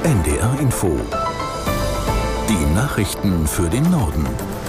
NDR Info. Die Nachrichten für den Norden.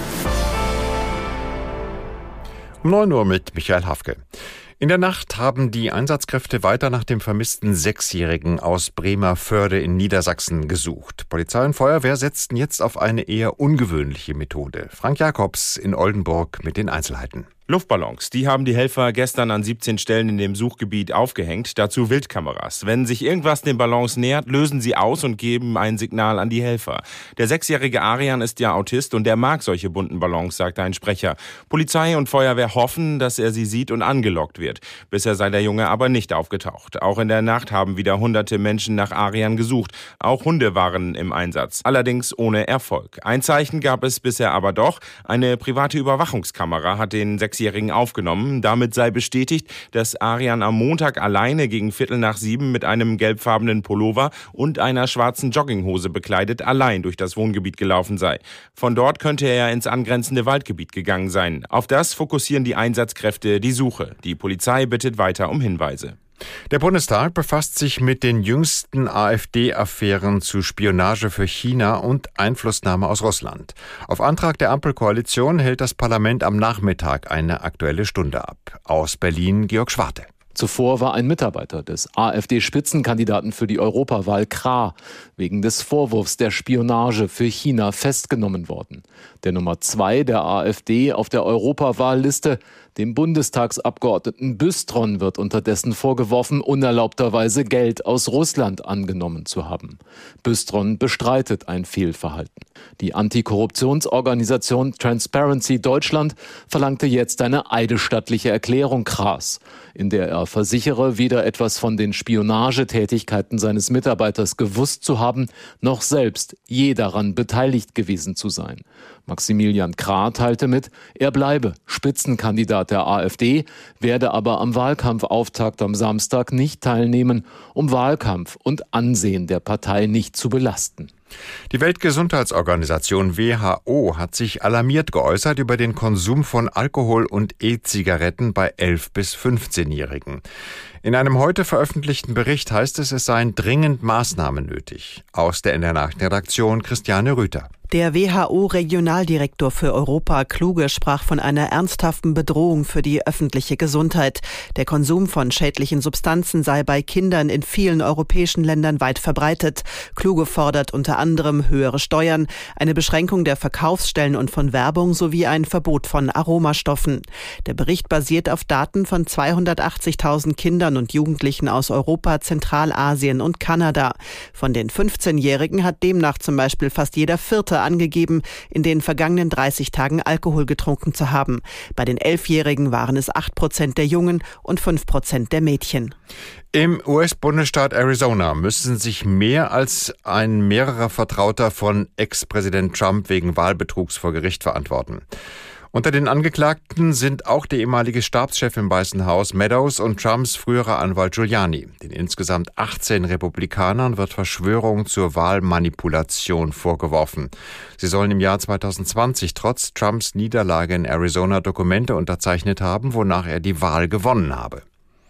Um 9 Uhr mit Michael Hafke. In der Nacht haben die Einsatzkräfte weiter nach dem vermissten Sechsjährigen aus Bremervörde in Niedersachsen gesucht. Polizei und Feuerwehr setzten jetzt auf eine eher ungewöhnliche Methode. Frank Jakobs in Oldenburg mit den Einzelheiten. Luftballons, die haben die Helfer gestern an 17 Stellen in dem Suchgebiet aufgehängt, dazu Wildkameras. Wenn sich irgendwas den Ballons nähert, lösen sie aus und geben ein Signal an die Helfer. Der 6-jährige Arian ist ja Autist und der mag solche bunten Ballons, sagt ein Sprecher. Polizei und Feuerwehr hoffen, dass er sie sieht und angelockt wird. Bisher sei der Junge aber nicht aufgetaucht. Auch in der Nacht haben wieder hunderte Menschen nach Arian gesucht. Auch Hunde waren im Einsatz, allerdings ohne Erfolg. Ein Zeichen gab es bisher aber doch. Eine private Überwachungskamera hat den 6-jährigen aufgenommen. Damit sei bestätigt, dass Arian am Montag alleine gegen 6:45 mit einem gelbfarbenen Pullover und einer schwarzen Jogginghose bekleidet allein durch das Wohngebiet gelaufen sei. Von dort könnte er ins angrenzende Waldgebiet gegangen sein. Auf das fokussieren die Einsatzkräfte die Suche. Die Polizei bittet weiter um Hinweise. Der Bundestag befasst sich mit den jüngsten AfD-Affären zu Spionage für China und Einflussnahme aus Russland. Auf Antrag der Ampelkoalition hält das Parlament am Nachmittag eine Aktuelle Stunde ab. Aus Berlin Georg Schwarte. Zuvor war ein Mitarbeiter des AfD-Spitzenkandidaten für die Europawahl Krah wegen des Vorwurfs der Spionage für China festgenommen worden. Der Nummer 2 der AfD auf der Europawahlliste, dem Bundestagsabgeordneten Bystron, wird unterdessen vorgeworfen, unerlaubterweise Geld aus Russland angenommen zu haben. Bystron bestreitet ein Fehlverhalten. Die Antikorruptionsorganisation Transparency Deutschland verlangte jetzt eine eidesstattliche Erklärung Krahs, in der er versichere, weder etwas von den Spionagetätigkeiten seines Mitarbeiters gewusst zu haben, noch selbst je daran beteiligt gewesen zu sein. Maximilian Krah teilte mit, er bleibe Spitzenkandidat der AfD, werde aber am Wahlkampfauftakt am Samstag nicht teilnehmen, um Wahlkampf und Ansehen der Partei nicht zu belasten. Die Weltgesundheitsorganisation WHO hat sich alarmiert geäußert über den Konsum von Alkohol und E-Zigaretten bei 11- bis 15-Jährigen. In einem heute veröffentlichten Bericht heißt es, es seien dringend Maßnahmen nötig. Aus der NDR-Nachrichtenredaktion Christiane Rüther. Der WHO-Regionaldirektor für Europa, Kluge, sprach von einer ernsthaften Bedrohung für die öffentliche Gesundheit. Der Konsum von schädlichen Substanzen sei bei Kindern in vielen europäischen Ländern weit verbreitet. Kluge fordert unter anderem höhere Steuern, eine Beschränkung der Verkaufsstellen und von Werbung sowie ein Verbot von Aromastoffen. Der Bericht basiert auf Daten von 280.000 Kindern und Jugendlichen aus Europa, Zentralasien und Kanada. Von den 15-Jährigen hat demnach zum Beispiel fast jeder Vierte angegeben, in den vergangenen 30 Tagen Alkohol getrunken zu haben. Bei den 11-Jährigen waren es 8% der Jungen und 5% der Mädchen. Im US-Bundesstaat Arizona müssen sich mehr als ein mehrerer Vertrauter von Ex-Präsident Trump wegen Wahlbetrugs vor Gericht verantworten. Unter den Angeklagten sind auch der ehemalige Stabschef im Weißen Haus Meadows und Trumps früherer Anwalt Giuliani. Den insgesamt 18 Republikanern wird Verschwörung zur Wahlmanipulation vorgeworfen. Sie sollen im Jahr 2020 trotz Trumps Niederlage in Arizona Dokumente unterzeichnet haben, wonach er die Wahl gewonnen habe.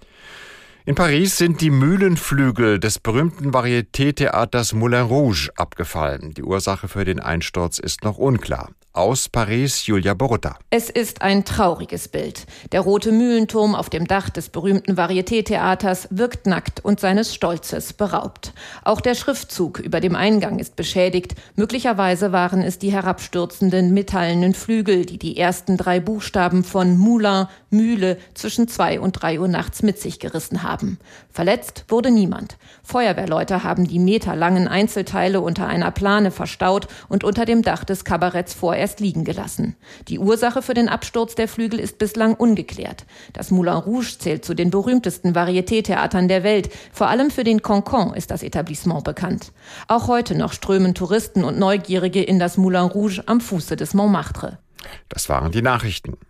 In Paris sind die Mühlenflügel des berühmten Varieté-Theaters Moulin Rouge abgefallen. Die Ursache für den Einsturz ist noch unklar. Aus Paris, Julia Borutta. Es ist ein trauriges Bild. Der rote Mühlenturm auf dem Dach des berühmten Varieté-Theaters wirkt nackt und seines Stolzes beraubt. Auch der Schriftzug über dem Eingang ist beschädigt. Möglicherweise waren es die herabstürzenden metallenen Flügel, die die ersten 3 Buchstaben von Moulin, Mühle, zwischen 2 und 3 Uhr nachts mit sich gerissen haben. Verletzt wurde niemand. Feuerwehrleute haben die meterlangen Einzelteile unter einer Plane verstaut und unter dem Dach des Kabaretts vorerst liegen gelassen. Die Ursache für den Absturz der Flügel ist bislang ungeklärt. Das Moulin Rouge zählt zu den berühmtesten Varieté-Theatern der Welt. Vor allem für den Cancan ist das Etablissement bekannt. Auch heute noch strömen Touristen und Neugierige in das Moulin Rouge am Fuße des Montmartre. Das waren die Nachrichten.